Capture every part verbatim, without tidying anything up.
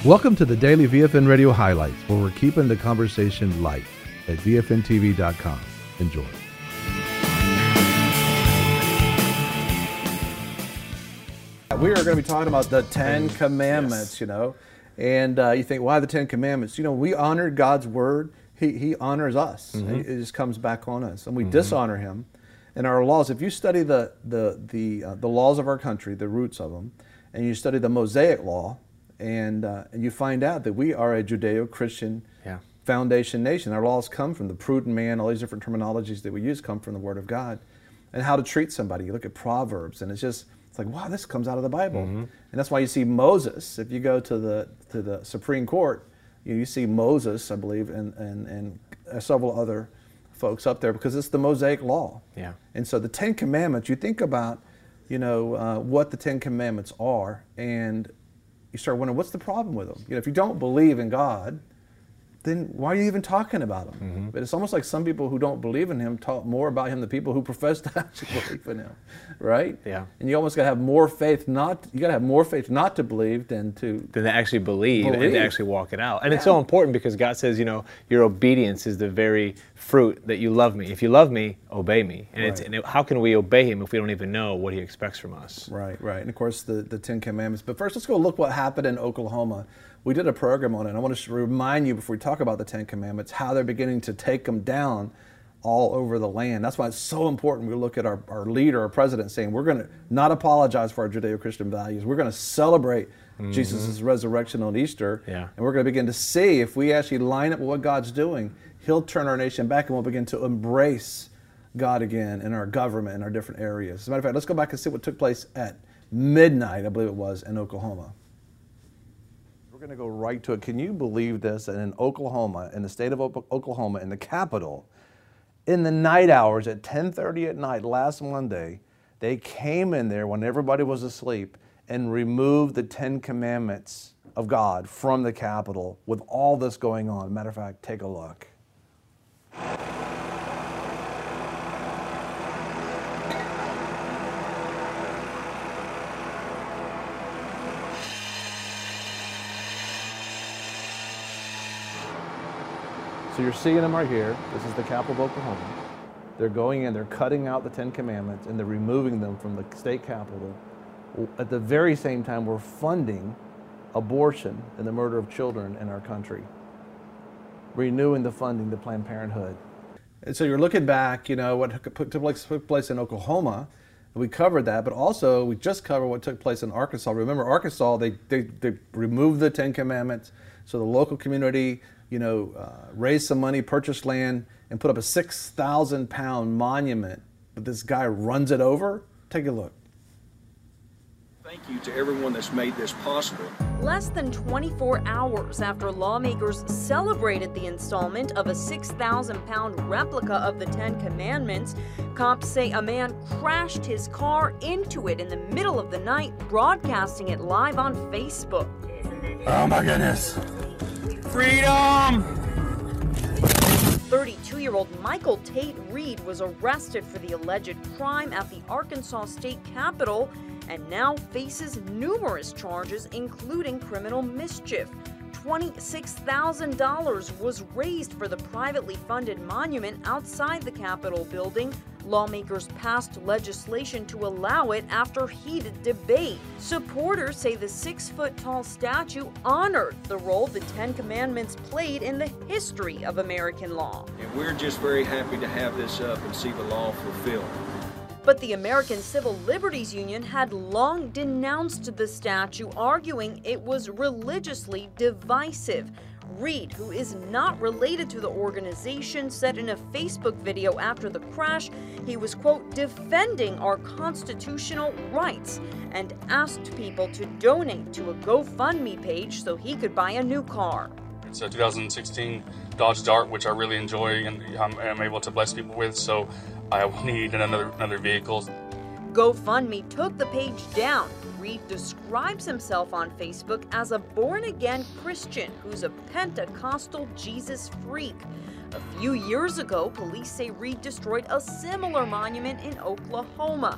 Welcome to the Daily V F N Radio Highlights, where we're keeping the conversation light at V F N T V dot com. Enjoy. We are going to be talking about the Ten Commandments, yes. you know, and uh, you think, why the Ten Commandments? You know, we honor God's word. He he honors us. Mm-hmm. It just comes back on us, and we mm-hmm. dishonor Him. And our laws, if you study the the the uh, the laws of our country, the roots of them, and you study the Mosaic Law, and uh, and you find out that we are a Judeo-Christian yeah. foundation nation. Our laws come from the prudent man. All these different terminologies that we use come from the Word of God, and how to treat somebody. You look at Proverbs, and it's just it's like, wow, this comes out of the Bible. Mm-hmm. And that's why you see Moses. If you go to the to the Supreme Court, you, you see Moses, I believe, and and and several other folks up there, because it's the Mosaic Law. Yeah. And so the Ten Commandments, you think about, you know, uh, what the Ten Commandments are, and you start wondering, what's the problem with them? You know, if you don't believe in God, then why are you even talking about them? Mm-hmm. But it's almost like some people who don't believe in Him talk more about Him than people who profess to actually believe in Him, right? Yeah. And you almost got to have more faith not, you got to have more faith not to believe than to than to actually believe, believe. and to actually walk it out. And yeah. it's so important because God says, you know, your obedience is the very fruit that you love me. If you love me, obey me. And, right. it's, and it, how can we obey Him if we don't even know what He expects from us? Right, right. And of course, the, the Ten Commandments. But first, let's go look what happened in Oklahoma. We did a program on it, and I want to remind you before we talk about the Ten Commandments, how they're beginning to take them down all over the land. That's why it's so important we look at our, our leader, our president, saying we're going to not apologize for our Judeo-Christian values. We're going to celebrate mm-hmm. Jesus' resurrection on Easter, yeah. and we're going to begin to see if we actually line up with what God's doing, He'll turn our nation back, and we'll begin to embrace God again in our government, in our different areas. As a matter of fact, let's go back and see what took place at midnight, I believe it was, in Oklahoma. We're going to go right to it. Can you believe this? And in Oklahoma, in the state of Oklahoma, in the capital, in the night hours at ten thirty at night last Monday, they came in there when everybody was asleep and removed the Ten Commandments of God from the Capitol with all this going on. Matter of fact, take a look. So you're seeing them right here. This is the capital of Oklahoma. They're going in, they're cutting out the Ten Commandments, and they're removing them from the state capitol. At the very same time, we're funding abortion and the murder of children in our country. Renewing the funding to Planned Parenthood. And so you're looking back, you know, what took place in Oklahoma. We covered that, but also we just covered what took place in Arkansas. Remember, Arkansas, they, they, they removed the Ten Commandments, so the local community, you know, uh, raised some money, purchased land, and put up a six thousand pound monument. But this guy runs it over. Take a look. Thank you to everyone that's made this possible. Less than twenty-four hours after lawmakers celebrated the installment of a six thousand pound replica of the Ten Commandments, cops say a man crashed his car into it in the middle of the night, broadcasting it live on Facebook. Oh my goodness. Freedom! thirty-two-year-old Michael Tate Reed was arrested for the alleged crime at the Arkansas State Capitol and now faces numerous charges, including criminal mischief. twenty-six thousand dollars was raised for the privately funded monument outside the Capitol building. Lawmakers passed legislation to allow it after heated debate. Supporters say the six-foot-tall statue honored the role the Ten Commandments played in the history of American law. And we're just very happy to have this up and see the law fulfilled. But the American Civil Liberties Union had long denounced the statue, arguing it was religiously divisive. Reed, who is not related to the organization, said in a Facebook video after the crash he was, quote, defending our constitutional rights, and asked people to donate to a GoFundMe page so he could buy a new car. It's a two thousand sixteen Dodge Dart, which I really enjoy and I'm, I'm able to bless people with, so I need another, another vehicle. GoFundMe took the page down. Reed describes himself on Facebook as a born-again Christian who's a Pentecostal Jesus freak. A few years ago, police say Reed destroyed a similar monument in Oklahoma.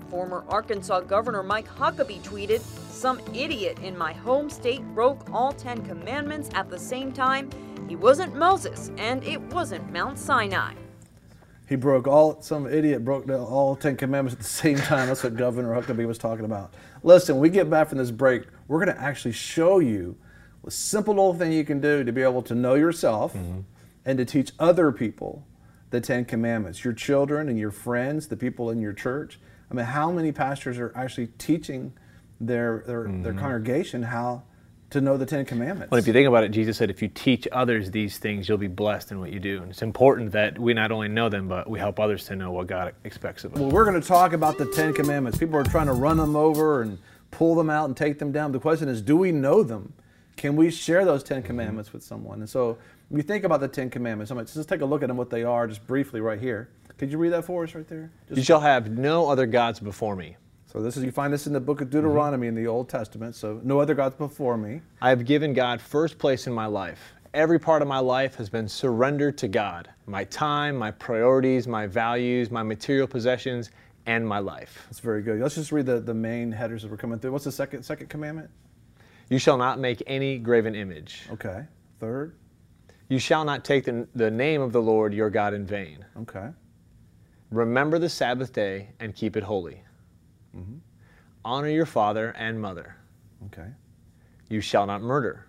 Former Arkansas Governor Mike Huckabee tweeted, "Some idiot in my home state broke all Ten Commandments at the same time. He wasn't Moses, and it wasn't Mount Sinai." He broke all, some idiot broke the, all Ten Commandments at the same time. That's what Governor Huckabee was talking about. Listen, when we get back from this break, we're going to actually show you a simple little thing you can do to be able to know yourself mm-hmm. and to teach other people the Ten Commandments, your children and your friends, the people in your church. I mean, how many pastors are actually teaching their their, mm-hmm. their congregation how to know the Ten Commandments? Well, if you think about it, Jesus said, if you teach others these things, you'll be blessed in what you do. And it's important that we not only know them, but we help others to know what God expects of us. Well, we're going to talk about the Ten Commandments. People are trying to run them over and pull them out and take them down. The question is, do we know them? Can we share those Ten Commandments mm-hmm. with someone? And so when you think about the Ten Commandments, I'm going to just take a look at them, what they are, just briefly right here. Could you read that for us right there? Just you shall have no other gods before me. So this is, you find this in the book of Deuteronomy mm-hmm. in the Old Testament. So no other gods before me. I have given God first place in my life. Every part of my life has been surrendered to God. My time, my priorities, my values, my material possessions, and my life. That's very good. Let's just read the, the main headers that we're coming through. What's the second second commandment? You shall not make any graven image. Okay. Third? You shall not take the, the name of the Lord your God in vain. Okay. Remember the Sabbath day and keep it holy. Mm-hmm. Honor your father and mother. Okay. You shall not murder.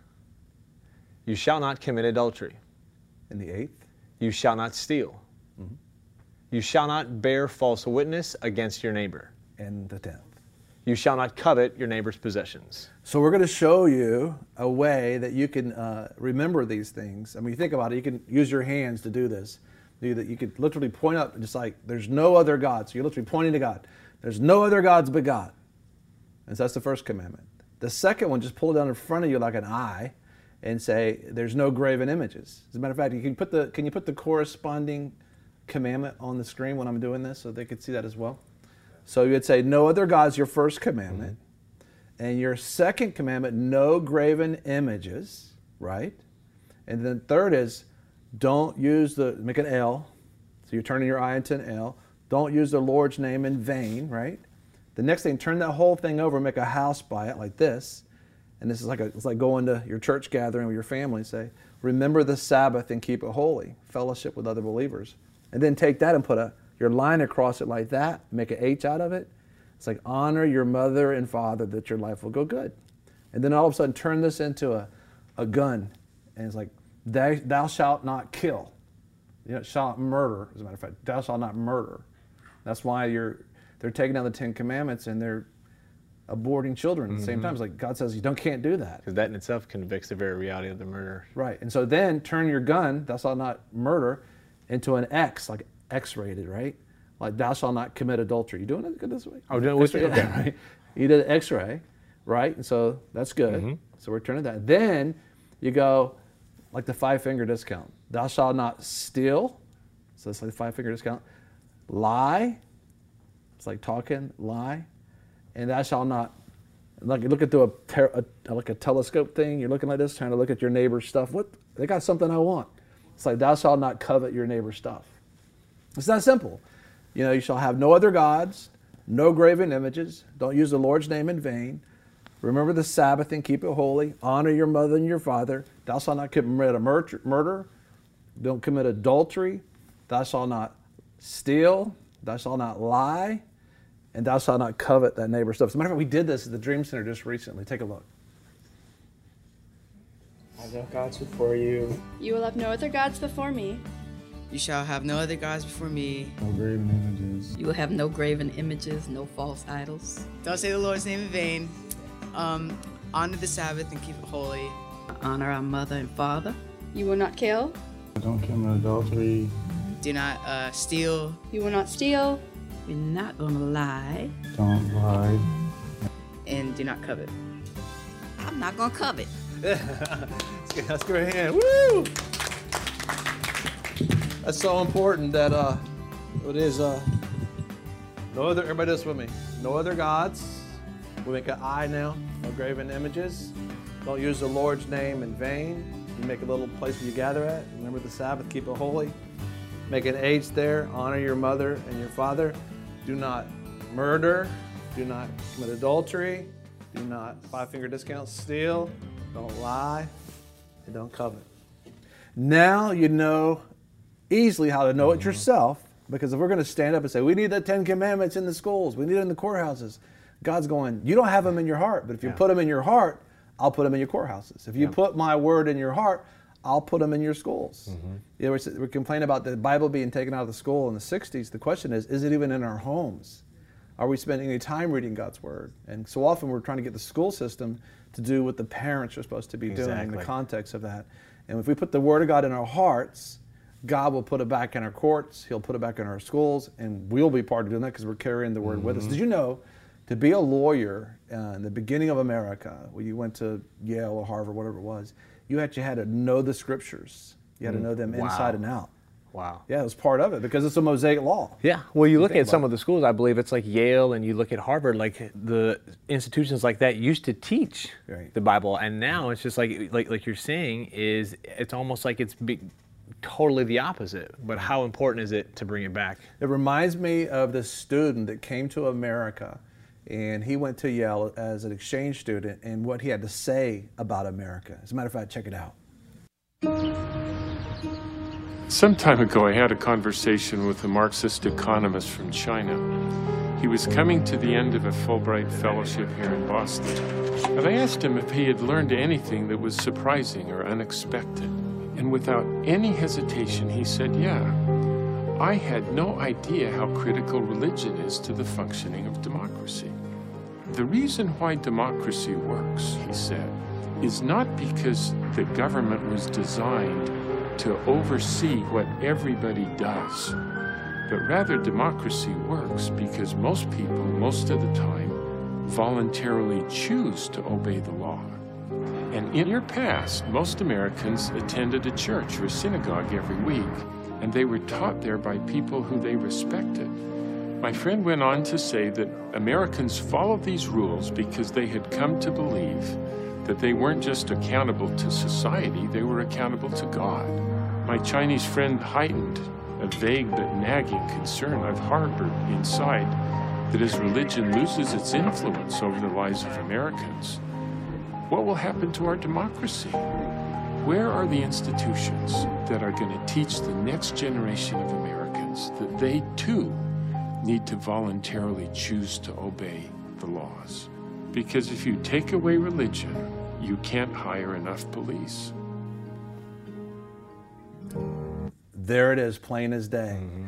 You shall not commit adultery. And the eighth? You shall not steal. Mm-hmm. You shall not bear false witness against your neighbor. And the tenth? You shall not covet your neighbor's possessions. So we're going to show you a way that you can uh, remember these things. I mean, you think about it, you can use your hands to do this. You, you could literally point up and just like, there's no other God. So you're literally pointing to God. There's no other gods but God. And so that's the first commandment. The second one, just pull it down in front of you like an eye and say, there's no graven images. As a matter of fact, you can put the, can you put the corresponding commandment on the screen when I'm doing this so they could see that as well? So you would say, no other gods, your first commandment. Mm-hmm. And your second commandment, no graven images, right? And then third is, don't use the, make an L. So you're turning your eye into an L. Don't use the Lord's name in vain, right? The next thing, turn that whole thing over, make a house by it like this. And this is like a, it's like going to your church gathering with your family and say, remember the Sabbath and keep it holy. Fellowship with other believers. And then take that and put a your line across it like that, make an H out of it. It's like honor your mother and father that your life will go good. And then all of a sudden turn this into a, a gun. And it's like, thou, thou shalt not kill. You know, shalt murder, as a matter of fact. Thou shalt not murder. That's why you're they're taking down the Ten Commandments and they're aborting children at the mm-hmm. same time. It's like God says you don't can't do that. Because that in itself convicts the very reality of the murder. Right. And so then turn your gun, thou shalt not murder, into an X, like X-rated, right? Like thou shalt not commit adultery. You doing it good this way? Oh, doing it with you? Okay, right? You did an X-ray, right? And so that's good. Mm-hmm. So we're turning that. Then you go like the five-finger discount. Thou shalt not steal. So that's like the five-finger discount. Lie. It's like talking, lie. And thou shalt not, like you look into a, ter- a like a telescope thing. You're looking like this, trying to look at your neighbor's stuff. What? They got something I want. It's like thou shalt not covet your neighbor's stuff. It's that simple. You know, you shall have no other gods, no graven images. Don't use the Lord's name in vain. Remember the Sabbath and keep it holy. Honor your mother and your father. Thou shalt not commit a murder. Don't commit adultery. Thou shalt not steal. Thou shalt not lie. And thou shalt not covet that neighbor's stuff. As a matter of fact, we did this at the Dream Center just recently. Take a look. I have no gods before you. You will have no other gods before me. You shall have no other gods before me. No graven images. You will have no graven images, no false idols. Don't say the Lord's name in vain. Um, honor the Sabbath and keep it holy. Honor our mother and father. You will not kill. Don't commit adultery. Do not uh, steal. You will not steal. You're not going to lie. Don't lie. And do not covet. I'm not going to covet. Let's give a hand. Woo! That's so important that uh, it is uh, no other. Everybody does with me. No other gods. We make an I now. No graven images. Don't use the Lord's name in vain. You make a little place where you gather at. Remember the Sabbath. Keep it holy. Make an H there. Honor your mother and your father. Do not murder, do not commit adultery, do not five-finger discount steal, don't lie, and don't covet. Now you know easily how to know it yourself, because if we're going to stand up and say, we need the Ten Commandments in the schools, we need it in the courthouses, God's going, you don't have them in your heart, but if you yeah. put them in your heart, I'll put them in your courthouses. If you yeah. put my word in your heart, I'll put them in your schools. Mm-hmm. You know, we complain about the Bible being taken out of the school in the sixties. The question is, is it even in our homes? Are we spending any time reading God's word? And so often we're trying to get the school system to do what the parents are supposed to be exactly. doing in the context of that. And if we put the word of God in our hearts, God will put it back in our courts, he'll put it back in our schools, and we'll be part of doing that because we're carrying the word mm-hmm. with us. Did you know, to be a lawyer uh, in the beginning of America, when you went to Yale or Harvard, whatever it was, you actually had to know the scriptures. You had mm. to know them wow. inside and out. Wow. Yeah, it was part of it because it's a Mosaic law. Yeah. Well, you, you look at some of the schools, I believe it's like Yale, and you look at Harvard, like the institutions like that used to teach right. the Bible, and now it's just like like like you're saying, is it's almost like it's be, totally the opposite. But how important is it to bring it back? It reminds me of this student that came to America, and he went to Yale as an exchange student, and what he had to say about America. As a matter of fact, check it out. Some time ago, I had a conversation with a Marxist economist from China. He was coming to the end of a Fulbright fellowship here in Boston. And I asked him if he had learned anything that was surprising or unexpected. And without any hesitation, he said, yeah. I had no idea how critical religion is to the functioning of democracy. The reason why democracy works, he said, is not because the government was designed to oversee what everybody does, but rather democracy works because most people, most of the time, voluntarily choose to obey the law. And in your past, most Americans attended a church or a synagogue every week, and they were taught there by people who they respected. My friend went on to say that Americans followed these rules because they had come to believe that they weren't just accountable to society, they were accountable to God. My Chinese friend heightened a vague but nagging concern I've harbored inside that as religion loses its influence over the lives of Americans, what will happen to our democracy? Where are the institutions that are going to teach the next generation of Americans that they too need to voluntarily choose to obey the laws? Because if you take away religion, you can't hire enough police. There it is, plain as day. Mm-hmm.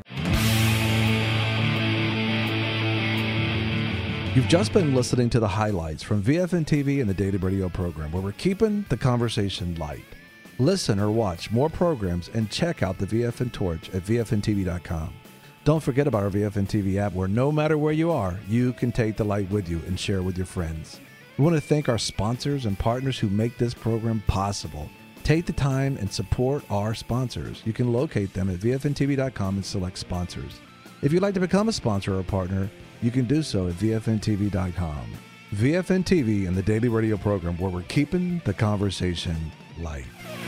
You've just been listening to the highlights from V F N T V and the Daily Radio program, where we're keeping the conversation light. Listen or watch more programs and check out the V F N Torch at V F N T V dot com. Don't forget about our V F N T V app, where no matter where you are, you can take the light with you and share with your friends. We want to thank our sponsors and partners who make this program possible. Take the time and support our sponsors. You can locate them at V F N T V dot com and select sponsors. If you'd like to become a sponsor or a partner, you can do so at V F N T V dot com. V F N T V and the Daily Radio program, where we're keeping the conversation light.